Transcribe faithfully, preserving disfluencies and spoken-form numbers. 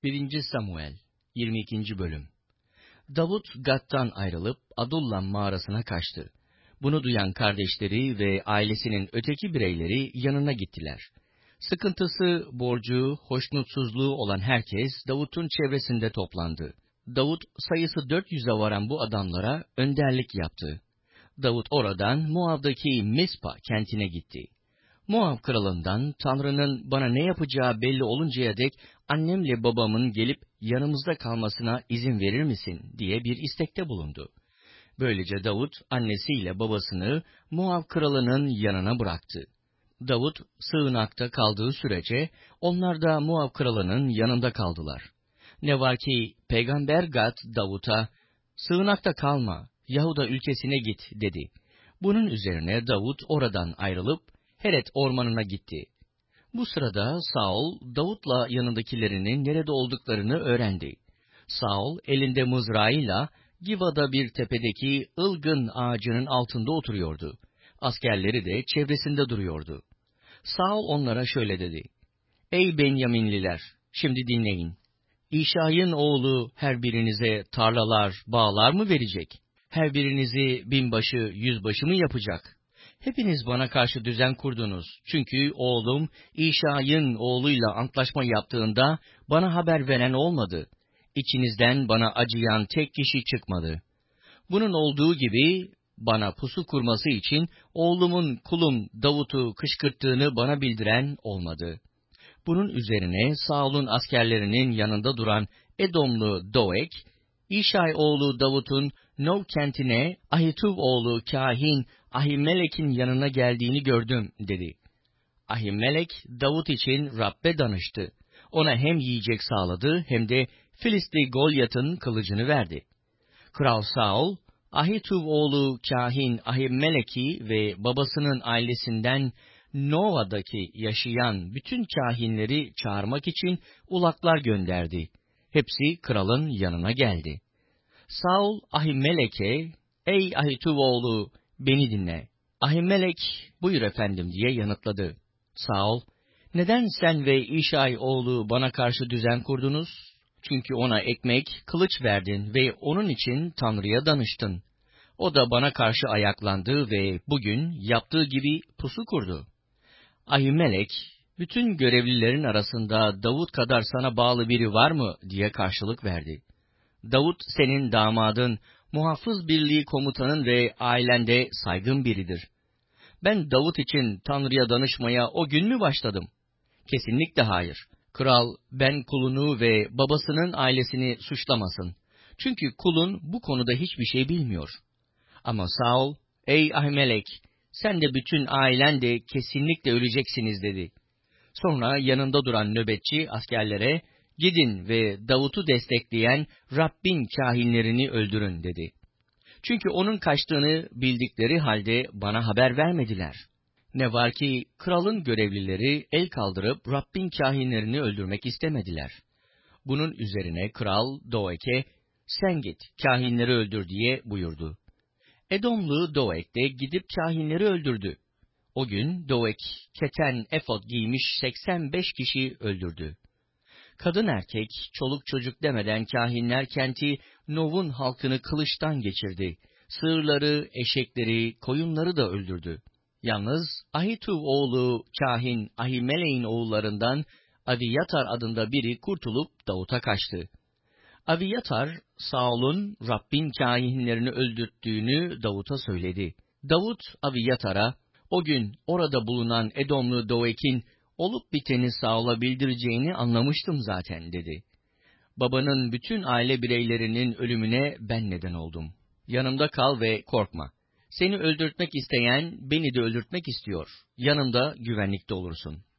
birinci. Samuel yirmi ikinci. bölüm. Davut Gat'tan ayrılıp Adullam mağarasına kaçtı. Bunu duyan kardeşleri ve ailesinin öteki bireyleri yanına gittiler. Sıkıntısı, borcu, hoşnutsuzluğu olan herkes Davut'un çevresinde toplandı. Davut sayısı dört yüze varan bu adamlara önderlik yaptı. Davut oradan Moab'daki Mispa kentine gitti. Moab kralından Tanrı'nın bana ne yapacağı belli oluncaya dek annemle babamın gelip yanımızda kalmasına izin verir misin diye bir istekte bulundu. Böylece Davut annesiyle babasını Moab kralının yanına bıraktı. Davut sığınakta kaldığı sürece onlar da Moab kralının yanında kaldılar. Ne var ki Peygamber Gad Davut'a "Sığınakta kalma, Yahuda ülkesine git" dedi. Bunun üzerine Davut oradan ayrılıp Heret ormanına gitti. Bu sırada Saul, Davut'la yanındakilerinin nerede olduklarını öğrendi. Saul, elinde mızrağıyla Giva'da bir tepedeki ılgın ağacının altında oturuyordu. Askerleri de çevresinde duruyordu. Saul onlara şöyle dedi: "Ey Benyaminliler, şimdi dinleyin. İşay'ın oğlu her birinize tarlalar, bağlar mı verecek? Her birinizi binbaşı, yüzbaşı mı yapacak? Hepiniz bana karşı düzen kurdunuz. Çünkü oğlum İşay'ın oğluyla antlaşma yaptığında bana haber veren olmadı. İçinizden bana acıyan tek kişi çıkmadı. Bunun olduğu gibi bana pusu kurması için oğlumun kulum Davut'u kışkırttığını bana bildiren olmadı." Bunun üzerine Saul'un askerlerinin yanında duran Edomlu Doeg, İşay oğlu Davut'un Nov kentine Ahituv oğlu kahin Ahimelek'in yanına geldiğini gördüm dedi. Ahimelek, Davut için Rab'be danıştı. Ona hem yiyecek sağladı hem de Filistli Golyat'ın kılıcını verdi. Kral Saul, Ahituv oğlu kahin Ahimelek'i ve babasının ailesinden Nova'daki yaşayan bütün kahinleri çağırmak için ulaklar gönderdi. Hepsi kralın yanına geldi. Saul Ahimelek'e, "Ey Ahituv oğlu, beni dinle." Ahimelek, "Buyur efendim" diye yanıtladı. Saul, "Neden sen ve İşay oğlu bana karşı düzen kurdunuz? Çünkü ona ekmek, kılıç verdin ve onun için Tanrı'ya danıştın. O da bana karşı ayaklandı ve bugün yaptığı gibi pusu kurdu." Ahimelek, "Bütün görevlilerin arasında Davut kadar sana bağlı biri var mı?" diye karşılık verdi. "Davut senin damadın, muhafız birliği komutanın ve ailende saygın biridir. Ben Davut için Tanrı'ya danışmaya o gün mü başladım? Kesinlikle hayır. Kral, ben kulunu ve babasının ailesini suçlamasın. Çünkü kulun bu konuda hiçbir şey bilmiyor." Ama Saul, "Ey Ahimelek, sen de bütün ailen de kesinlikle öleceksiniz" dedi. Sonra yanında duran nöbetçi askerlere, "Gidin ve Davut'u destekleyen Rabbin kahinlerini öldürün" dedi. Çünkü onun kaçtığını bildikleri halde bana haber vermediler. Ne var ki kralın görevlileri el kaldırıp Rabbin kahinlerini öldürmek istemediler. Bunun üzerine kral Doeg'e, "Sen git, kahinleri öldür" diye buyurdu. Edomlu Doeg de gidip kahinleri öldürdü. O gün Doeg, keten efod giymiş seksen beş kişi öldürdü. Kadın erkek, çoluk çocuk demeden kahinler kenti Nov'un halkını kılıçtan geçirdi. Sığırları, eşekleri, koyunları da öldürdü. Yalnız Ahituv oğlu kahin Ahimelek'in oğullarından Aviyatar adında biri kurtulup Davut'a kaçtı. Aviyatar, Saul'un Rabbin kahinlerini öldürttüğünü Davut'a söyledi. Davut, Aviyatar'a, "O gün orada bulunan Edomlu Doeg'in olup biteni Saul'a bildireceğini anlamıştım zaten" dedi. "Babanın bütün aile bireylerinin ölümüne ben neden oldum. Yanımda kal ve korkma. Seni öldürtmek isteyen beni de öldürtmek istiyor. Yanımda güvenlikte olursun."